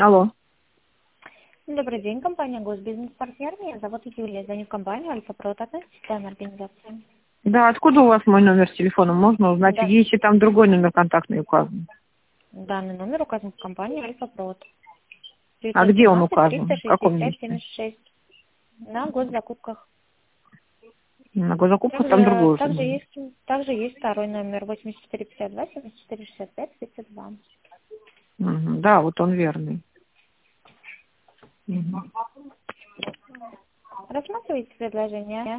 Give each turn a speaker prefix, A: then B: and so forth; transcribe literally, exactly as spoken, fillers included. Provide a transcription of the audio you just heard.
A: Алло.
B: Добрый день, компания Госбизнес-партнер. Меня зовут Юлия. Звоню в компанию Альфа-Прот. Относитесь к данной организации?
A: Да, откуда у вас мой номер телефона? Можно узнать,
B: Да.
A: если там другой номер контактный указан.
B: Данный номер указан в компании Альфа-Прот.
A: А
B: девятьсот
A: где он
B: семнадцать
A: указан?
B: триста
A: В каком
B: шестьдесят
A: месте?
B: семьдесят шесть. На госзакупках.
A: На госзакупках там
B: Также,
A: другой уже
B: также
A: номер.
B: есть, также есть второй номер восемьдесят четыре пятьдесят два семьдесят четыре шестьдесят пять тридцать два.
A: Мгм. Да, вот он верный. Мгм.
B: Рассматривайте предложение.